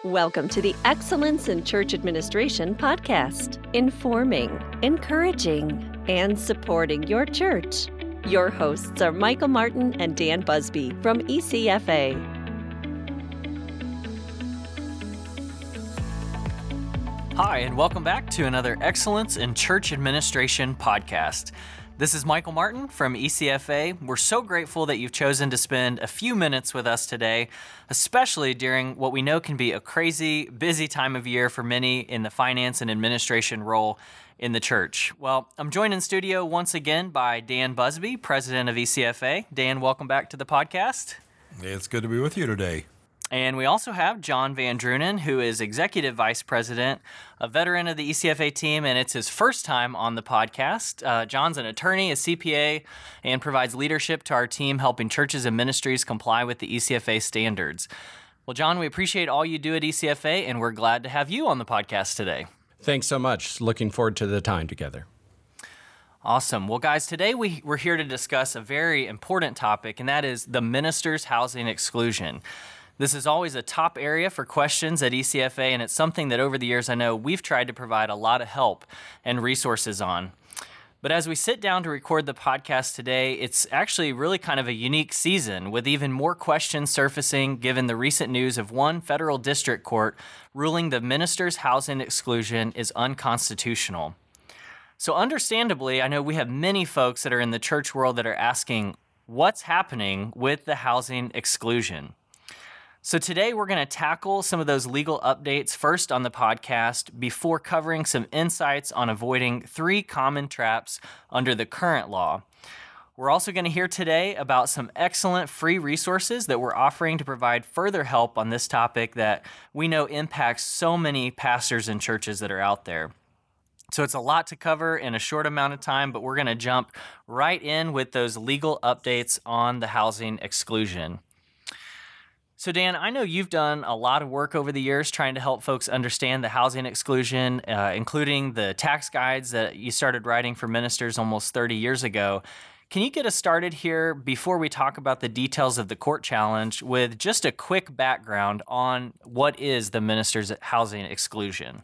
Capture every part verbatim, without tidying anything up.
Welcome to the Excellence in Church Administration podcast, informing, encouraging, and supporting your church. Your hosts are Michael Martin and Dan Busby from E C F A. Hi, and welcome back to another Excellence in Church Administration podcast. This is Michael Martin from E C F A. We're so grateful that you've chosen to spend a few minutes with us today, especially during what we know can be a crazy, busy time of year for many in the finance and administration role in the church. Well, I'm joined in studio once again by Dan Busby, president of E C F A. Dan, welcome back to the podcast. It's good to be with you today. And we also have John Van Drunen, who is Executive Vice President, a veteran of the E C F A team, and it's his first time on the podcast. Uh, John's an attorney, a C P A, and provides leadership to our team, helping churches and ministries comply with the E C F A standards. Well, John, we appreciate all you do at E C F A, and we're glad to have you on the podcast today. Thanks so much. Looking forward to the time together. Awesome. Well, guys, today we, we're here to discuss a very important topic, and that is the minister's housing exclusion. This is always a top area for questions at E C F A, and it's something that over the years I know we've tried to provide a lot of help and resources on. But as we sit down to record the podcast today, it's actually really kind of a unique season with even more questions surfacing given the recent news of one federal district court ruling the minister's housing exclusion is unconstitutional. So understandably, I know we have many folks that are in the church world that are asking, what's happening with the housing exclusion? So today we're going to tackle some of those legal updates first on the podcast before covering some insights on avoiding three common traps under the current law. We're also going to hear today about some excellent free resources that we're offering to provide further help on this topic that we know impacts so many pastors and churches that are out there. So it's a lot to cover in a short amount of time, but we're going to jump right in with those legal updates on the housing exclusion. So Dan, I know you've done a lot of work over the years trying to help folks understand the housing exclusion, uh, including the tax guides that you started writing for ministers almost thirty years ago. Can you get us started here before we talk about the details of the court challenge with just a quick background on what is the minister's housing exclusion?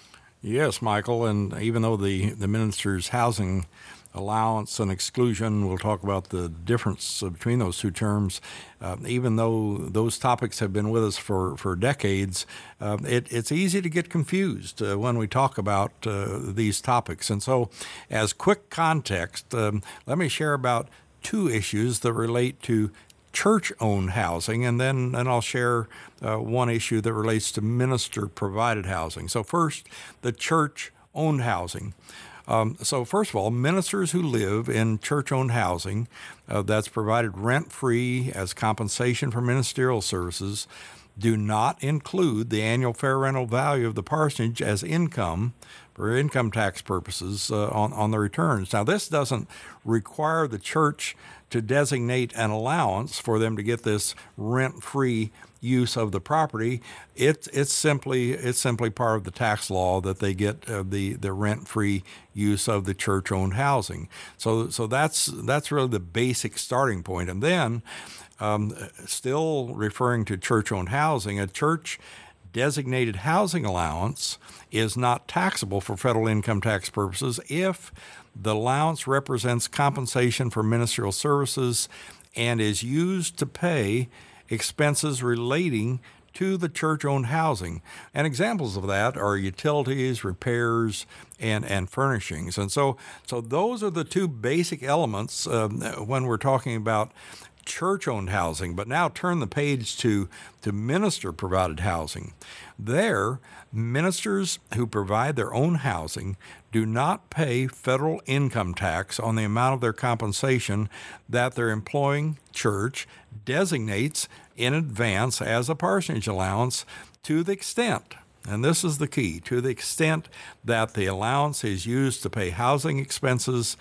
Yes, Michael, and even though the, the minister's housing allowance and exclusion, we'll talk about the difference between those two terms. Uh, even though those topics have been with us for, for decades, uh, it, it's easy to get confused uh, when we talk about uh, these topics. And so as quick context, um, let me share about two issues that relate to church-owned housing, and then and I'll share uh, one issue that relates to minister-provided housing. So first, the church-owned housing. Um, so first of all, ministers who live in church-owned housing uh, that's provided rent-free as compensation for ministerial services do not include the annual fair rental value of the parsonage as income for income tax purposes uh, on, on the returns. Now, this doesn't require the church to designate an allowance for them to get this rent-free use of the property. It, it's simply it's simply part of the tax law that they get uh, the the rent-free use of the church-owned housing. So so that's that's really the basic starting point. And then, um, still referring to church-owned housing, a church designated housing allowance is not taxable for federal income tax purposes if the allowance represents compensation for ministerial services and is used to pay expenses relating to the church-owned housing. And examples of that are utilities, repairs, and, and furnishings. And so so those are the two basic elements um, when we're talking about church-owned housing. But now turn the page to, to minister-provided housing. There, ministers who provide their own housing do not pay federal income tax on the amount of their compensation that their employing church designates in advance as a parsonage allowance to the extent, and this is the key, to the extent that the allowance is used to pay housing expenses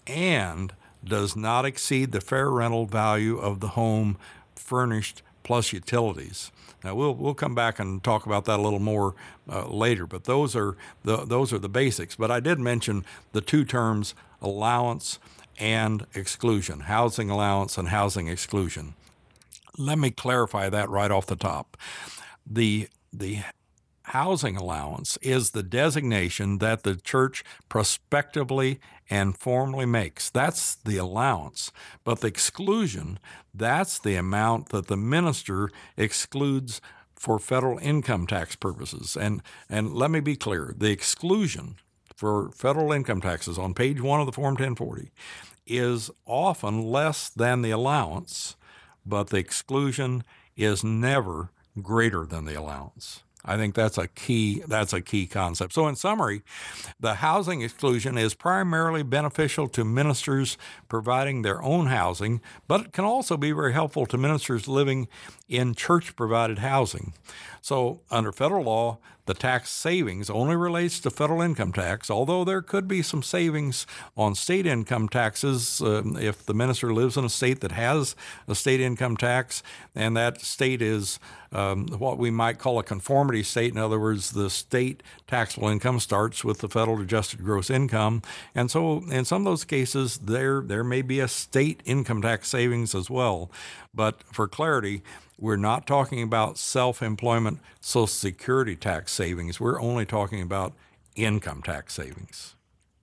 and does not exceed the fair rental value of the home furnished plus utilities. Now we'll we'll come back and talk about that a little more uh, later, but those are the those are the basics. But I did mention the two terms allowance and exclusion, housing allowance and housing exclusion. Let me clarify that right off the top. The the housing allowance is the designation that the church prospectively and formally makes. That's the allowance. But the exclusion, that's the amount that the minister excludes for federal income tax purposes. And and let me be clear, the exclusion for federal income taxes on page one of the Form ten forty is often less than the allowance, but the exclusion is never greater than the allowance. I think that's a key that's a key concept. So in summary, the housing exclusion is primarily beneficial to ministers providing their own housing, but it can also be very helpful to ministers living in church-provided housing. So under federal law, the tax savings only relates to federal income tax, although there could be some savings on state income taxes uh, if the minister lives in a state that has a state income tax, and that state is um, what we might call a conformity state. In other words, the state taxable income starts with the federal adjusted gross income. And so in some of those cases, there, there may be a state income tax savings as well. But for clarity, we're not talking about self-employment Social Security tax savings. We're only talking about income tax savings.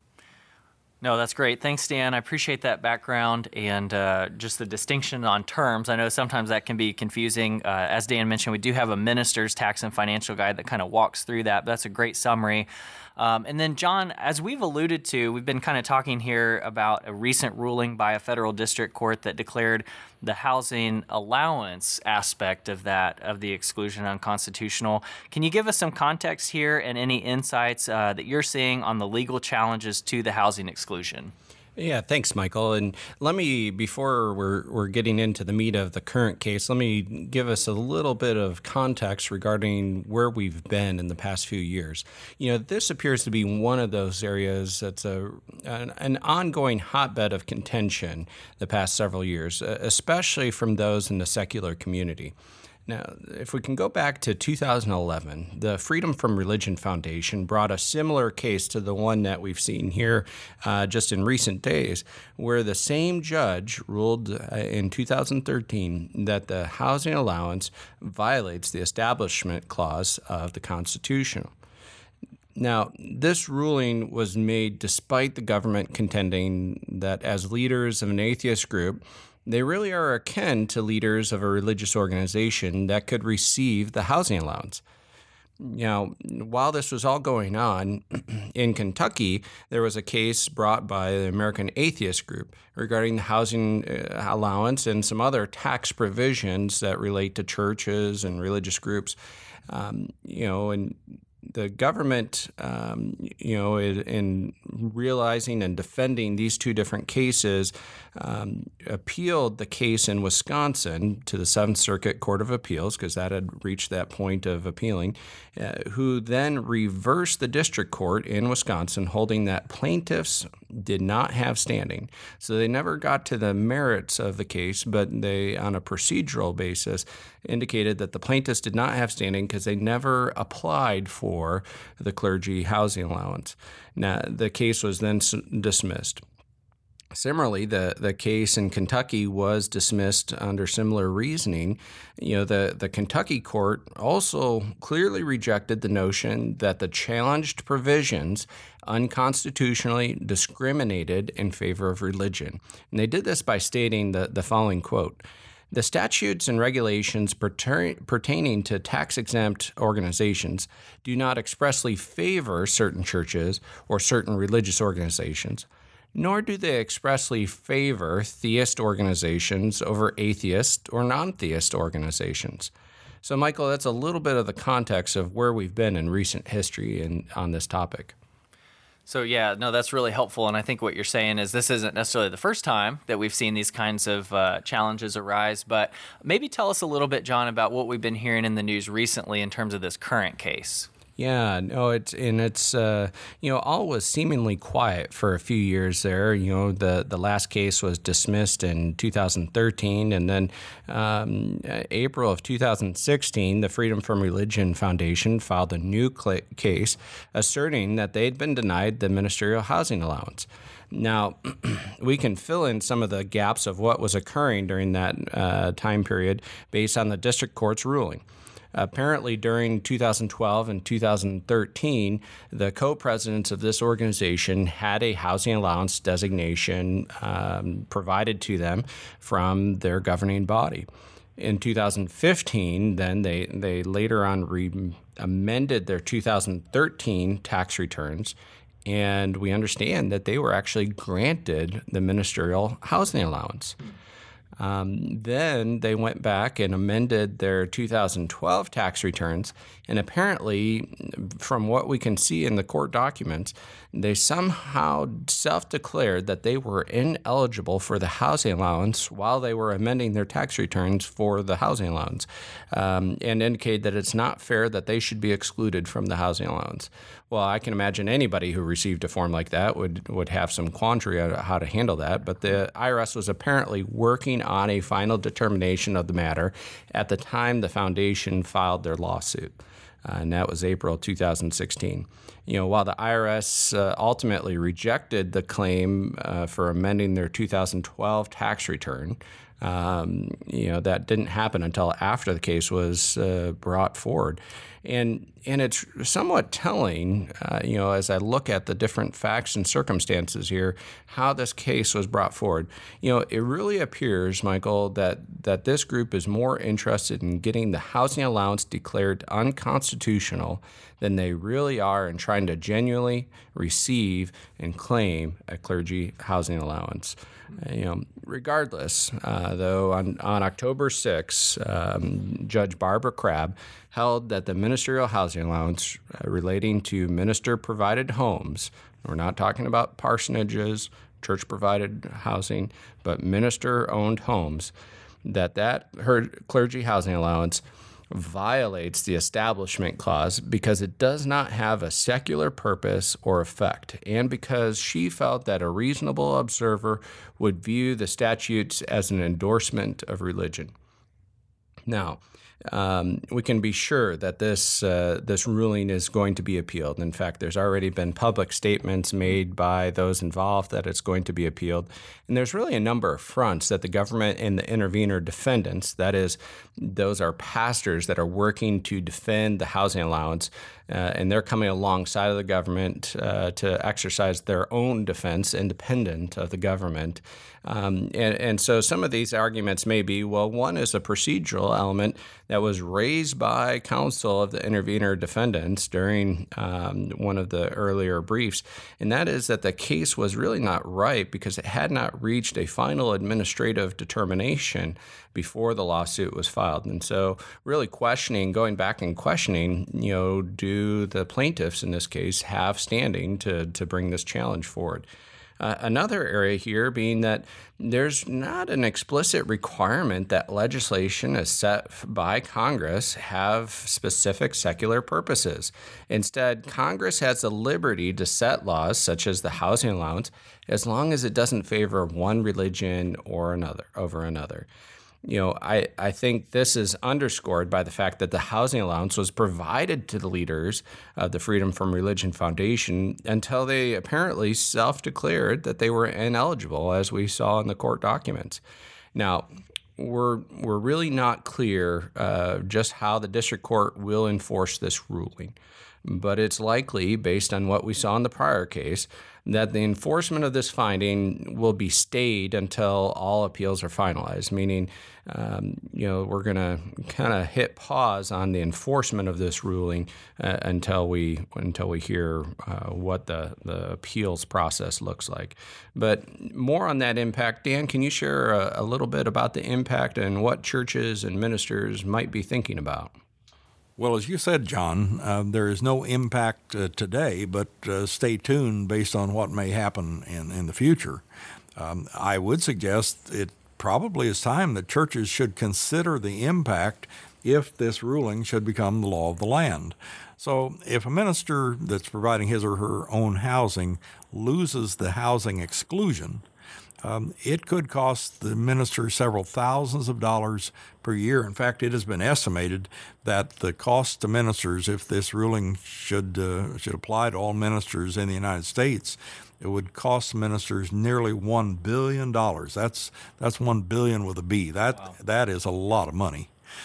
No, that's great. Thanks, Dan. I appreciate that background and uh, just the distinction on terms. I know sometimes that can be confusing. Uh, as Dan mentioned, we do have a minister's tax and financial guide that kind of walks through that. But that's a great summary. Um, and then, John, as we've alluded to, we've been kind of talking here about a recent ruling by a federal district court that declared the housing allowance aspect of that, of the exclusion, unconstitutional. Can you give us some context here and any insights uh, that you're seeing on the legal challenges to the housing exclusion? Yeah, thanks, Michael. And let me, before we're we're getting into the meat of the current case, let me give us a little bit of context regarding where we've been in the past few years. You know, this appears to be one of those areas that's a an, an ongoing hotbed of contention the past several years, especially from those in the secular community. Now, if we can go back to two thousand eleven, the Freedom from Religion Foundation brought a similar case to the one that we've seen here uh, just in recent days, where the same judge ruled uh, in two thousand thirteen that the housing allowance violates the Establishment Clause of the Constitution. Now, this ruling was made despite the government contending that as leaders of an atheist group, they really are akin to leaders of a religious organization that could receive the housing allowance. Now, while this was all going on, in Kentucky, there was a case brought by the American Atheist Group regarding the housing allowance and some other tax provisions that relate to churches and religious groups. Um, you know, and the government, um, you know, in, in realizing and defending these two different cases, um, appealed the case in Wisconsin to the Seventh Circuit Court of Appeals, because that had reached that point of appealing, uh, who then reversed the district court in Wisconsin, holding that plaintiffs did not have standing. So they never got to the merits of the case, but they, on a procedural basis, indicated that the plaintiffs did not have standing because they never applied for the clergy housing allowance. Now, the case was then dismissed. Similarly, the, the case in Kentucky was dismissed under similar reasoning. You know, the, the Kentucky court also clearly rejected the notion that the challenged provisions unconstitutionally discriminated in favor of religion. And they did this by stating the, the following quote: "The statutes and regulations pertain, pertaining to tax-exempt organizations do not expressly favor certain churches or certain religious organizations, nor do they expressly favor theist organizations over atheist or non-theist organizations." So, Michael, that's a little bit of the context of where we've been in recent history in, on this topic. So, yeah, no, that's really helpful. And I think what you're saying is this isn't necessarily the first time that we've seen these kinds of uh, challenges arise. But maybe tell us a little bit, John, about what we've been hearing in the news recently in terms of this current case. Yeah, no, it's and it's uh, you know, all was seemingly quiet for a few years there. You know, the the last case was dismissed in two thousand thirteen, and then um, April of two thousand sixteen, the Freedom from Religion Foundation filed a new cl- case asserting that they'd been denied the ministerial housing allowance. Now, we can fill in some of the gaps of what was occurring during that uh, time period based on the district court's ruling. Apparently, during two thousand twelve and two thousand thirteen, the co-presidents of this organization had a housing allowance designation um, provided to them from their governing body. In two thousand fifteen, then they, they later on re- amended their two thousand thirteen tax returns, and we understand that they were actually granted the ministerial housing allowance. Um, then they went back and amended their two thousand twelve tax returns, and apparently, from what we can see in the court documents, they somehow self-declared that they were ineligible for the housing allowance while they were amending their tax returns for the housing allowance, um, and indicated that it's not fair that they should be excluded from the housing allowance. Well, I can imagine anybody who received a form like that would, would have some quandary on how to handle that, but the I R S was apparently working on a final determination of the matter at the time the foundation filed their lawsuit, uh, and that was April two thousand sixteen. You know, while the I R S uh, ultimately rejected the claim uh, for amending their two thousand twelve tax return, um, you know, that didn't happen until after the case was uh, brought forward. And and it's somewhat telling, uh, you know, as I look at the different facts and circumstances here, how this case was brought forward. You know, it really appears, Michael, that, that this group is more interested in getting the housing allowance declared unconstitutional than they really are in trying to genuinely receive and claim a clergy housing allowance. Uh, you know, regardless, uh, though, on, on October sixth, um, Judge Barbara Crabb held that the ministerial housing allowance uh, relating to minister-provided homes, we're not talking about parsonages, church-provided housing, but minister-owned homes, that that her clergy housing allowance violates the Establishment Clause because it does not have a secular purpose or effect, and because she felt that a reasonable observer would view the statutes as an endorsement of religion. Now, um, we can be sure that this uh, this ruling is going to be appealed. In fact, there's already been public statements made by those involved that it's going to be appealed. And there's really a number of fronts that the government and the intervener defendants, that is, those are pastors that are working to defend the housing allowance, uh, and they're coming alongside of the government uh, to exercise their own defense independent of the government. Um, and, and so some of these arguments may be, well, one is a procedural element that was raised by counsel of the intervener defendants during um, one of the earlier briefs, and that is that the case was really not right because it had not reached a final administrative determination before the lawsuit was filed. And so really questioning, going back and questioning, you know, do the plaintiffs in this case have standing to, to bring this challenge forward? Uh, another area here being that there's not an explicit requirement that legislation as set by Congress have specific secular purposes. Instead, Congress has the liberty to set laws such as the housing allowance as long as it doesn't favor one religion or another over another. You know, I, I think this is underscored by the fact that the housing allowance was provided to the leaders of the Freedom from Religion Foundation until they apparently self-declared that they were ineligible, as we saw in the court documents. Now, we're we're really not clear uh, just how the district court will enforce this ruling, but it's likely, based on what we saw in the prior case, that the enforcement of this finding will be stayed until all appeals are finalized, meaning, um, you know, we're going to kind of hit pause on the enforcement of this ruling uh, until we until we hear uh, what the, the appeals process looks like. But more on that impact, Dan, can you share a, a little bit about the impact and what churches and ministers might be thinking about? Well, as you said, John, uh, there is no impact uh, today, but uh, stay tuned based on what may happen in, in the future. Um, I would suggest it probably is time that churches should consider the impact if this ruling should become the law of the land. So if a minister that's providing his or her own housing loses the housing exclusion, Um, it could cost the minister several thousands of dollars per year. In fact, it has been estimated that the cost to ministers, if this ruling should uh, should apply to all ministers in the United States, it would cost ministers nearly one billion dollars. That's that's one billion with a B. That wow. That is a lot of money.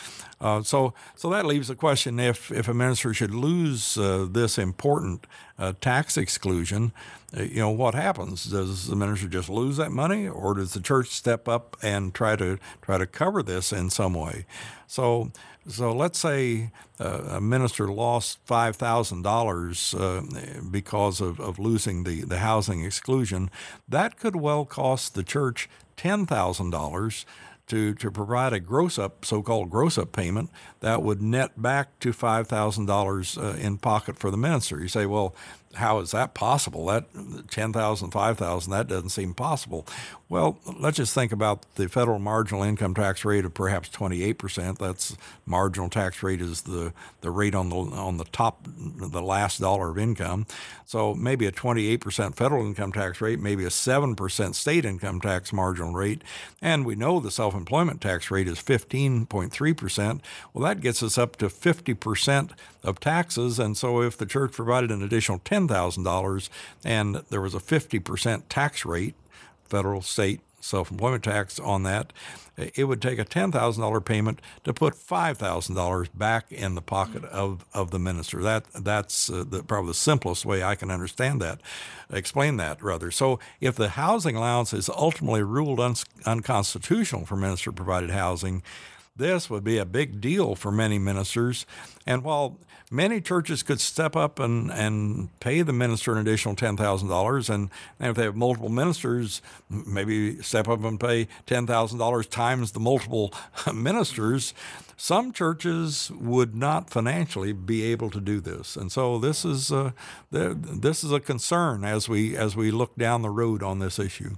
Uh, so, so that leaves the question: if if a minister should lose uh, this important uh, tax exclusion, uh, you know, what happens? Does the minister just lose that money, or does the church step up and try to try to cover this in some way? So, so let's say uh, a minister lost five thousand dollars uh, because of, of losing the, the housing exclusion. That could well cost the church ten thousand dollars to, to provide a gross-up, so-called gross-up payment that would net back to five thousand dollars uh, in pocket for the minister. You say, well, how is that possible? That ten thousand dollars, five thousand dollars, that doesn't seem possible. Well, let's just think about the federal marginal income tax rate of perhaps twenty-eight percent. That's marginal tax rate is the, the rate on the on the top, the last dollar of income. So maybe a twenty-eight percent federal income tax rate, maybe a seven percent state income tax marginal rate. And we know the self-employment tax rate is fifteen point three percent. Well, that gets us up to fifty percent of taxes. And so if the church provided an additional ten thousand dollars and there was a fifty percent tax rate, federal, state, self-employment tax on that, it would take a ten thousand dollars payment to put five thousand dollars back in the pocket of, of the minister. That That's uh, the, probably the simplest way I can understand that, explain that rather. So if the housing allowance is ultimately ruled un- unconstitutional for minister-provided housing, this would be a big deal for many ministers. And while many churches could step up and, and pay the minister an additional ten thousand dollars, and, and if they have multiple ministers, maybe step up and pay ten thousand dollars times the multiple ministers, some churches would not financially be able to do this. And so this is a, this is a concern as we as we look down the road on this issue.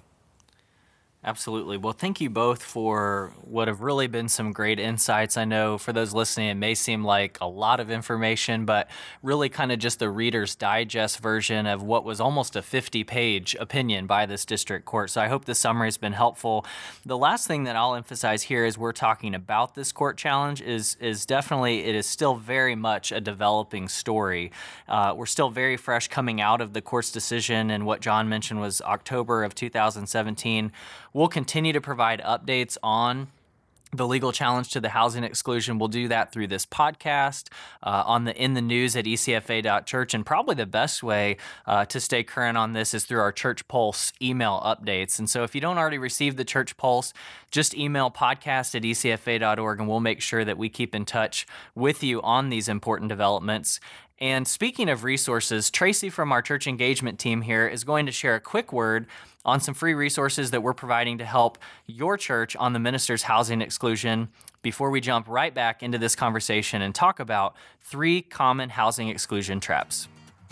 Absolutely. Well, thank you both for what have really been some great insights. I know for those listening, it may seem like a lot of information, but really kind of just the Reader's Digest version of what was almost a fifty-page opinion by this district court. So I hope the summary has been helpful. The last thing that I'll emphasize here as we're talking about this court challenge is, is definitely it is still very much a developing story. Uh, we're still very fresh coming out of the court's decision, and what John mentioned was October of two thousand seventeen. We'll continue to provide updates on the legal challenge to the housing exclusion. We'll do that through this podcast, uh, on the in the news at e c f a dot church, and probably the best way uh, to stay current on this is through our Church Pulse email updates. And so if you don't already receive the Church Pulse, just email podcast at e c f a dot org, and we'll make sure that we keep in touch with you on these important developments. And speaking of resources, Tracy from our church engagement team here is going to share a quick word on some free resources that we're providing to help your church on the minister's housing exclusion before we jump right back into this conversation and talk about three common housing exclusion traps.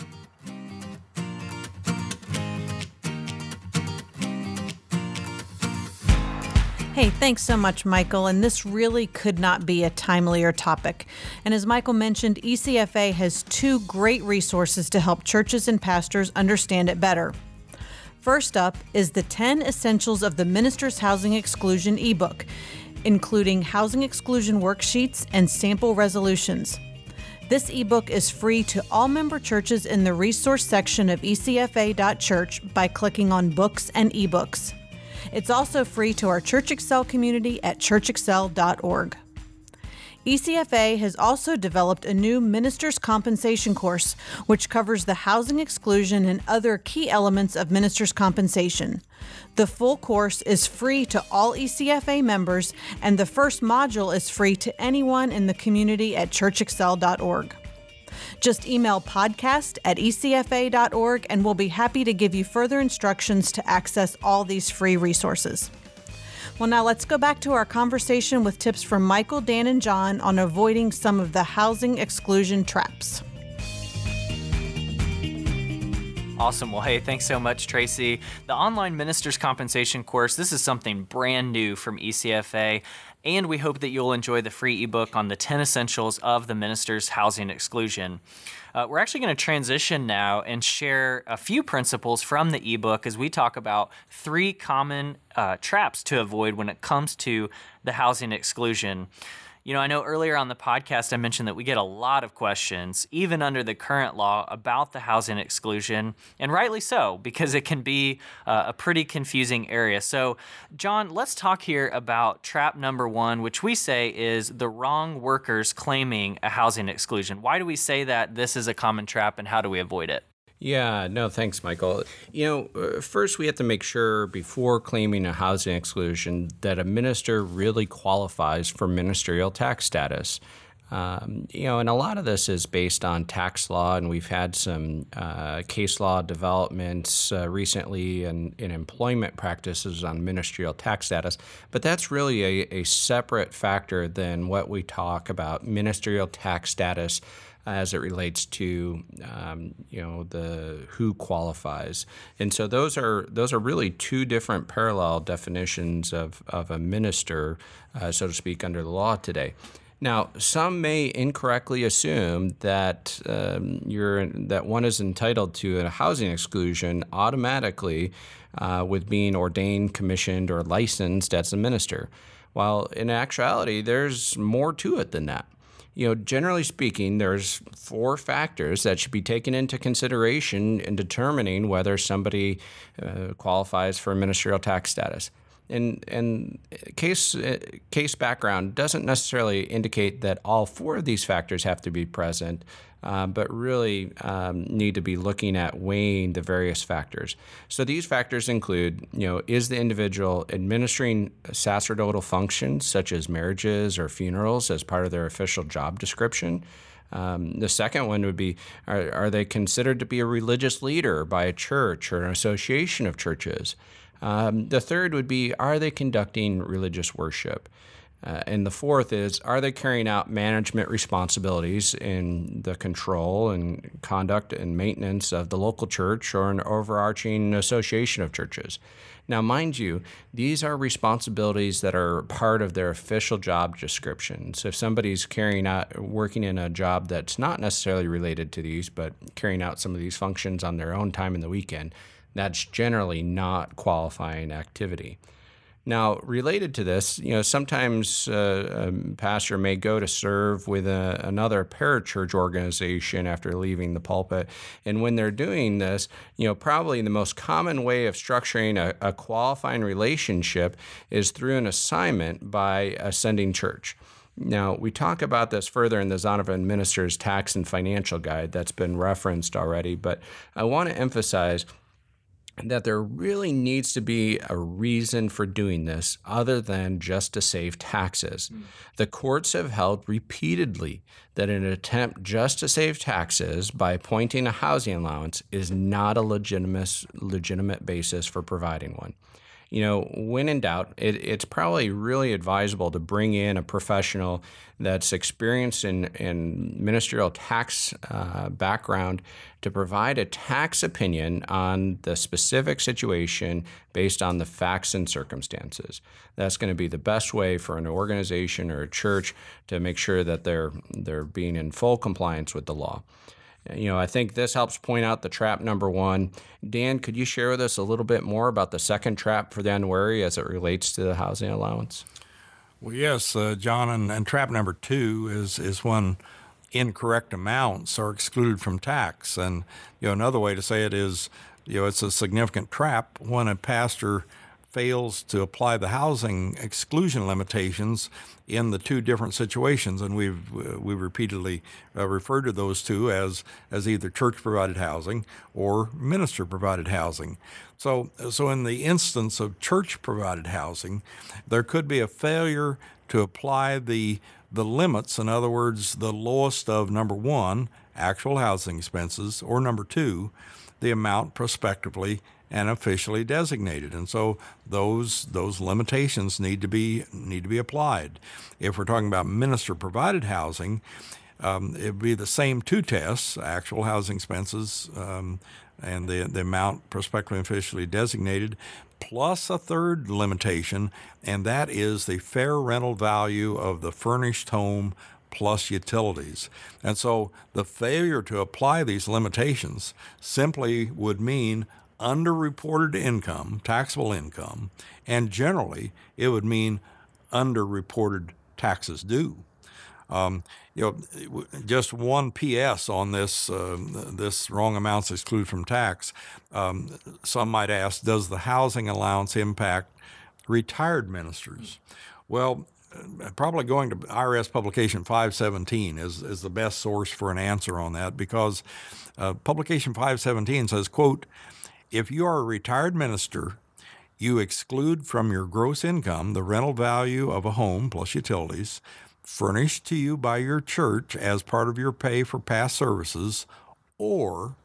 Hey, thanks so much, Michael. And this really could not be a timelier topic. And as Michael mentioned, E C F A has two great resources to help churches and pastors understand it better. First up is the ten Essentials of the Minister's Housing Exclusion ebook, including housing exclusion worksheets and sample resolutions. This ebook is free to all member churches in the resource section of e c f a dot church by clicking on Books and eBooks. It's also free to our Church Excel community at church excel dot org. E C F A has also developed a new Minister's Compensation course, which covers the housing exclusion and other key elements of ministers' compensation. The full course is free to all E C F A members, and the first module is free to anyone in the community at church excel dot org. Just email podcast at e c f a dot org, and we'll be happy to give you further instructions to access all these free resources. Well, now let's go back to our conversation with tips from Michael, Dan, and John on avoiding some of the housing exclusion traps. Awesome. Well, hey, thanks so much, Tracy. The online Minister's Compensation course, this is something brand new from E C F A, and we hope that you'll enjoy the free ebook on the ten Essentials of the Minister's Housing Exclusion. Uh, we're actually going to transition now and share a few principles from the ebook as we talk about three common uh, traps to avoid when it comes to the housing exclusion. You know, I know earlier on the podcast I mentioned that we get a lot of questions, even under the current law, about the housing exclusion, and rightly so, because it can be uh, a pretty confusing area. So, John, let's talk here about trap number one, which we say is the wrong workers claiming a housing exclusion. Why do we say that this is a common trap, and how do we avoid it? Yeah, no, thanks, Michael. You know, uh, first we have to make sure before claiming a housing exclusion that a minister really qualifies for ministerial tax status. Um, you know, and a lot of this is based on tax law, and we've had some uh, case law developments uh, recently in, in employment practices on ministerial tax status. But that's really a, a separate factor than what we talk about ministerial tax status as it relates to um, you know the who qualifies, and so those are those are really two different parallel definitions of of a minister, uh, so to speak, under the law today. Now, some may incorrectly assume that um, you're that one is entitled to a housing exclusion automatically uh, with being ordained, commissioned, or licensed as a minister. While in actuality, there's more to it than that. You know, generally speaking, there's four factors that should be taken into consideration in determining whether somebody uh, qualifies for ministerial tax status. And and case case background doesn't necessarily indicate that all four of these factors have to be present, uh, but really um, need to be looking at weighing the various factors. So these factors include, you know, is the individual administering sacerdotal functions such as marriages or funerals as part of their official job description? Um, the second one would be, are, are they considered to be a religious leader by a church or an association of churches? Um, the third would be, are they conducting religious worship? Uh, and the fourth is, are they carrying out management responsibilities in the control and conduct and maintenance of the local church or an overarching association of churches? Now, mind you, these are responsibilities that are part of their official job description. So if somebody's carrying out, working in a job that's not necessarily related to these, but carrying out some of these functions on their own time in the weekend, that's generally not qualifying activity. Now, related to this, you know, sometimes uh, a pastor may go to serve with a, another parachurch organization after leaving the pulpit. And when they're doing this, you know, probably the most common way of structuring a, a qualifying relationship is through an assignment by a sending church. Now, we talk about this further in the Zondervan Minister's Tax and Financial Guide that's been referenced already, but I want to emphasize that there really needs to be a reason for doing this other than just to save taxes. Mm. The courts have held repeatedly that an attempt just to save taxes by appointing a housing allowance is not a legitimate, legitimate basis for providing one. You know, when in doubt, it, it's probably really advisable to bring in a professional that's experienced in, in ministerial tax uh, background to provide a tax opinion on the specific situation based on the facts and circumstances. That's going to be the best way for an organization or a church to make sure that they're they're being in full compliance with the law. You know, I think this helps point out the trap number one. Dan, could you share with us a little bit more about the second trap for the unwary as it relates to the housing allowance? Well, yes, uh, John, and, and trap number two is is when incorrect amounts are excluded from tax. And, you know, another way to say it is, you know, it's a significant trap when a pastor fails to apply the housing exclusion limitations in the two different situations, and we've uh, we repeatedly uh, referred to those two as as either church-provided housing or minister-provided housing. So, so in the instance of church-provided housing, there could be a failure to apply the the limits. In other words, the lowest of number one, actual housing expenses, or number two, the amount prospectively and officially designated, and so those those limitations need to be need to be applied. If we're talking about minister-provided housing, um, it would be the same two tests: actual housing expenses um, and the the amount prospectively and officially designated, plus a third limitation, and that is the fair rental value of the furnished home plus utilities. And so the failure to apply these limitations simply would mean underreported income, taxable income, and generally it would mean underreported taxes due. Um, you know, just one P S on this uh, this wrong amounts excluded from tax. Um, some might ask, does the housing allowance impact retired ministers? Well, probably going to I R S publication five seventeen is, is the best source for an answer on that, because uh, publication five seventeen says, quote, if you are a retired minister, you exclude from your gross income the rental value of a home plus utilities furnished to you by your church as part of your pay for past services, or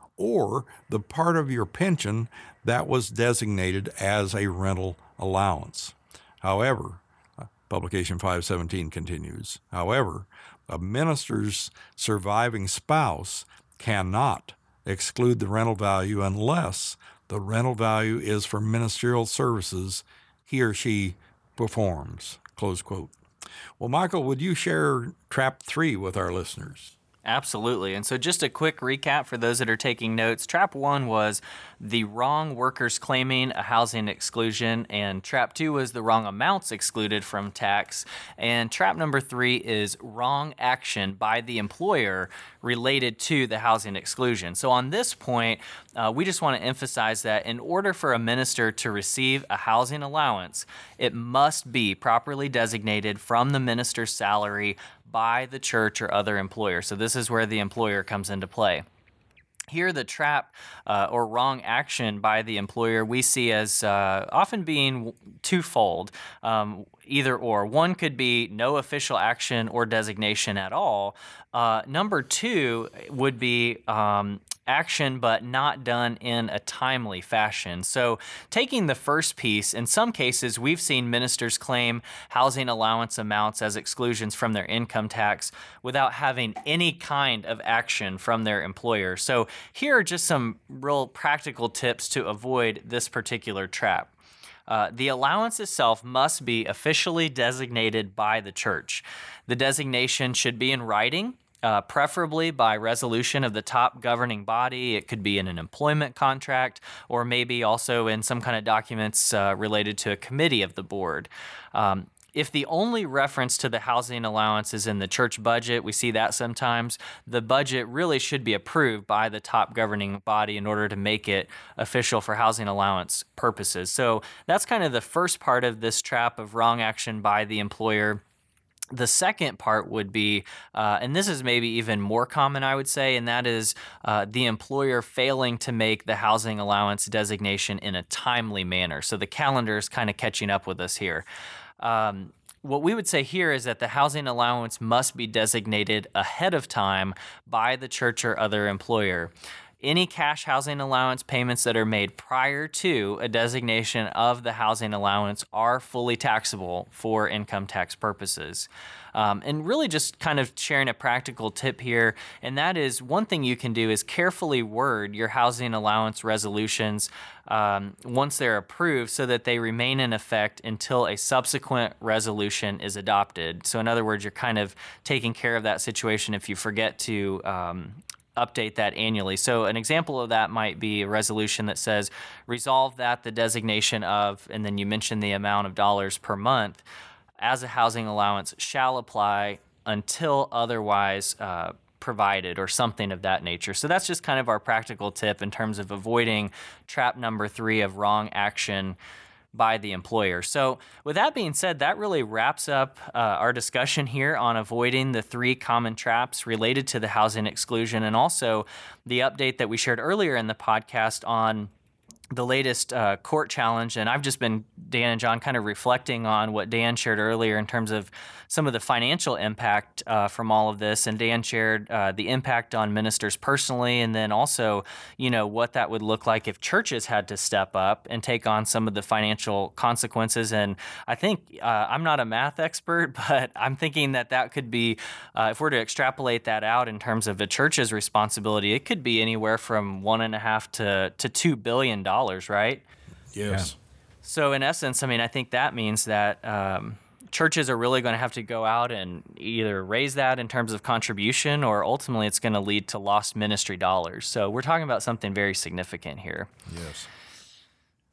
or the part of your pension that was designated as a rental allowance. However, publication five seventeen continues, however, a minister's surviving spouse cannot exclude the rental value unless the rental value is for ministerial services he or she performs, close quote. Well, Michael, would you share trap three with our listeners? Absolutely. And so just a quick recap for those that are taking notes. Trap one was the wrong workers claiming a housing exclusion, and trap two was the wrong amounts excluded from tax. And trap number three is wrong action by the employer related to the housing exclusion. So on this point, uh, we just want to emphasize that in order for a minister to receive a housing allowance, it must be properly designated from the minister's salary by the church or other employer. So this is where the employer comes into play. Here, the trap uh, or wrong action by the employer we see as uh, often being twofold, um, either or. One could be no official action or designation at all. Uh, number two would be um, action but not done in a timely fashion. So taking the first piece, in some cases we've seen ministers claim housing allowance amounts as exclusions from their income tax without having any kind of action from their employer. So here are just some real practical tips to avoid this particular trap. Uh, the allowance itself must be officially designated by the church. The designation should be in writing, Uh, preferably by resolution of the top governing body. It could be in an employment contract, or maybe also in some kind of documents uh, related to a committee of the board. Um, if the only reference to the housing allowance is in the church budget, we see that sometimes, the budget really should be approved by the top governing body in order to make it official for housing allowance purposes. So that's kind of the first part of this trap of wrong action by the employer. The second part would be, uh, and this is maybe even more common, I would say, and that is uh, the employer failing to make the housing allowance designation in a timely manner. So the calendar is kind of catching up with us here. Um, what we would say here is that the housing allowance must be designated ahead of time by the church or other employer. Any cash housing allowance payments that are made prior to a designation of the housing allowance are fully taxable for income tax purposes. Um, and really just kind of sharing a practical tip here, and that is one thing you can do is carefully word your housing allowance resolutions um, once they're approved so that they remain in effect until a subsequent resolution is adopted. So in other words, you're kind of taking care of that situation if you forget to um, update that annually. So an example of that might be a resolution that says, resolve that the designation of, and then you mention the amount of dollars per month, as a housing allowance shall apply until otherwise uh, provided, or something of that nature. So that's just kind of our practical tip in terms of avoiding trap number three of wrong action by the employer. So with that being said, that really wraps up uh, our discussion here on avoiding the three common traps related to the housing exclusion, and also the update that we shared earlier in the podcast on the latest uh, court challenge. And I've just been, Dan and John, kind of reflecting on what Dan shared earlier in terms of some of the financial impact uh, from all of this. And Dan shared uh, the impact on ministers personally, and then also, you know, what that would look like if churches had to step up and take on some of the financial consequences. And I think, uh, I'm not a math expert, but I'm thinking that that could be, uh, if we're to extrapolate that out in terms of the church's responsibility, it could be anywhere from one and a half to, to two billion dollars, right? Yes. Yeah. So in essence, I mean, I think that means that um, churches are really going to have to go out and either raise that in terms of contribution, or ultimately it's going to lead to lost ministry dollars. So we're talking about something very significant here. Yes.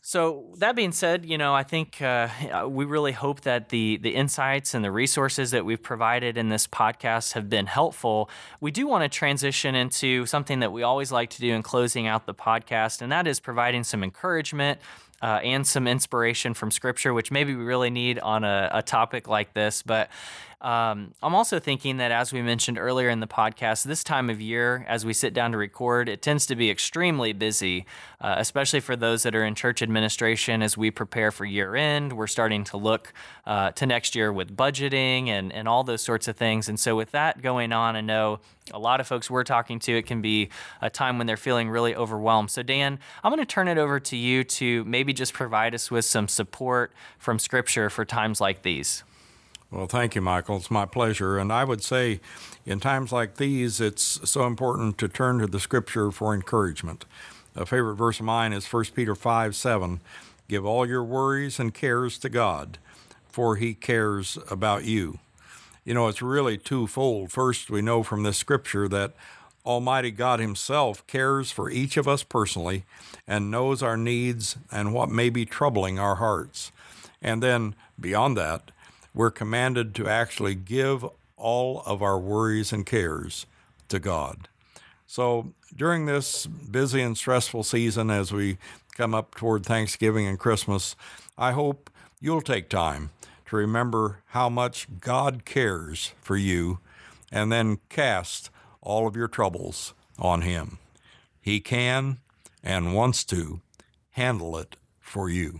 So that being said, you know, I think uh, we really hope that the the insights and the resources that we've provided in this podcast have been helpful. We do want to transition into something that we always like to do in closing out the podcast, and that is providing some encouragement uh, and some inspiration from Scripture, which maybe we really need on a, a topic like this. But Um, I'm also thinking that, as we mentioned earlier in the podcast, this time of year, as we sit down to record, it tends to be extremely busy, uh, especially for those that are in church administration as we prepare for year end. We're starting to look uh, to next year with budgeting and, and all those sorts of things. And so with that going on, I know a lot of folks we're talking to, it can be a time when they're feeling really overwhelmed. So Dan, I'm going to turn it over to you to maybe just provide us with some support from Scripture for times like these. Well, thank you, Michael. It's my pleasure. And I would say in times like these, it's so important to turn to the Scripture for encouragement. A favorite verse of mine is First Peter five seven. Give all your worries and cares to God, for He cares about you. You know, it's really twofold. First, we know from this Scripture that Almighty God Himself cares for each of us personally and knows our needs and what may be troubling our hearts. And then beyond that, we're commanded to actually give all of our worries and cares to God. So during this busy and stressful season as we come up toward Thanksgiving and Christmas, I hope you'll take time to remember how much God cares for you and then cast all of your troubles on Him. He can and wants to handle it for you.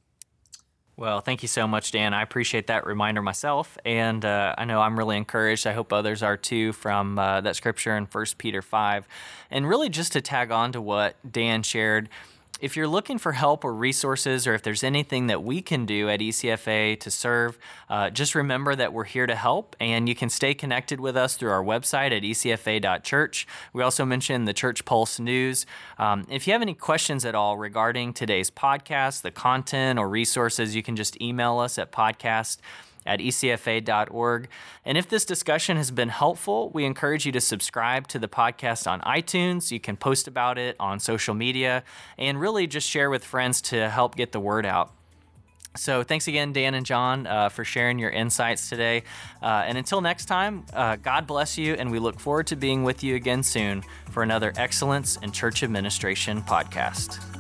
Well, thank you so much, Dan. I appreciate that reminder myself, and uh, I know I'm really encouraged. I hope others are too from uh, that scripture in First Peter five. And really just to tag on to what Dan shared, if you're looking for help or resources, or if there's anything that we can do at E C F A to serve, uh, just remember that we're here to help, and you can stay connected with us through our website at e c f a dot church. We also mentioned the Church Pulse News. Um, if you have any questions at all regarding today's podcast, the content, or resources, you can just email us at podcast at e c f a dot org. And if this discussion has been helpful, we encourage you to subscribe to the podcast on iTunes. You can post about it on social media and really just share with friends to help get the word out. So thanks again, Dan and John, uh, for sharing your insights today. Uh, and until next time, uh, God bless you, and we look forward to being with you again soon for another Excellence in Church Administration podcast.